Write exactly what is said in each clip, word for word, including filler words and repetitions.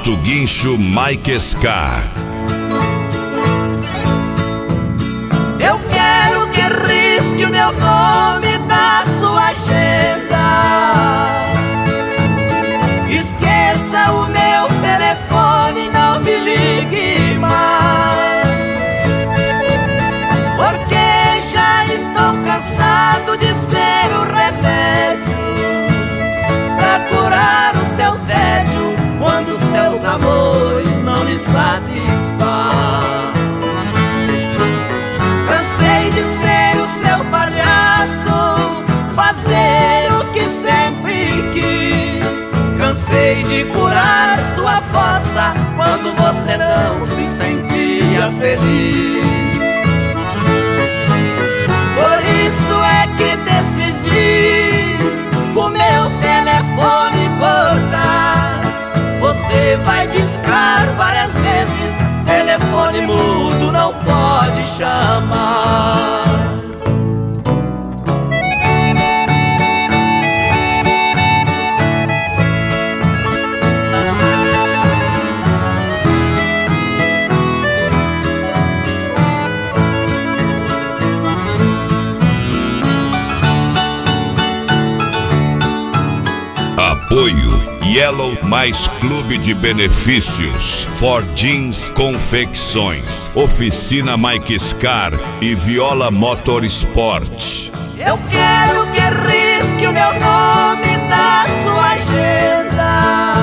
Alto Guincho Mike Scar. Eu quero que risque o meu nome da sua agenda. Esqueça o meu telefone, não me ligue mais, porque já estou cansado de ser o remédio pra curar o seu tédio quando seus amores não lhe satisfazem. Cansei de ser o seu palhaço, fazer o que sempre quis. Cansei de curar sua fossa quando você não se sentia feliz. Por isso é que decidi o meu telefone cortar. Você vai discar várias vezes, telefone mudo não pode chamar. Apoio Yellow mais Clube de Benefícios, Ford Jeans Confecções, Oficina Mike Scar e Viola Motorsport. Eu quero que risque o meu nome da sua agenda.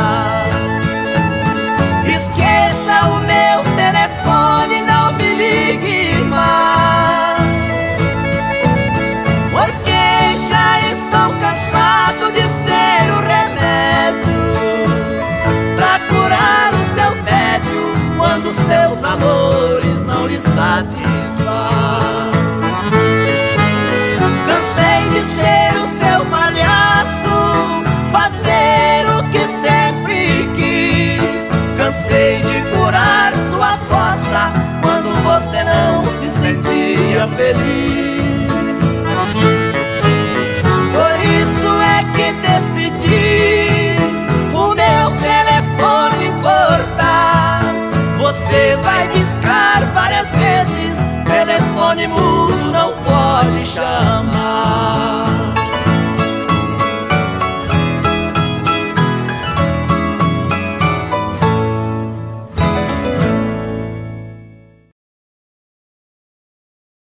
Esqueça o meu telefone, não me ligue mais, porque já estou cansado de ser o remédio pra curar o seu tédio quando seus amores não lhe satisfazem. Cansei de ser o seu palhaço, fazer o que sempre quis. Cansei de curar sua fossa quando você não se sentia feliz. Por isso é que decidi o meu telefone cortar. Você vai discar várias vezes, telefone mudo não pode chamar.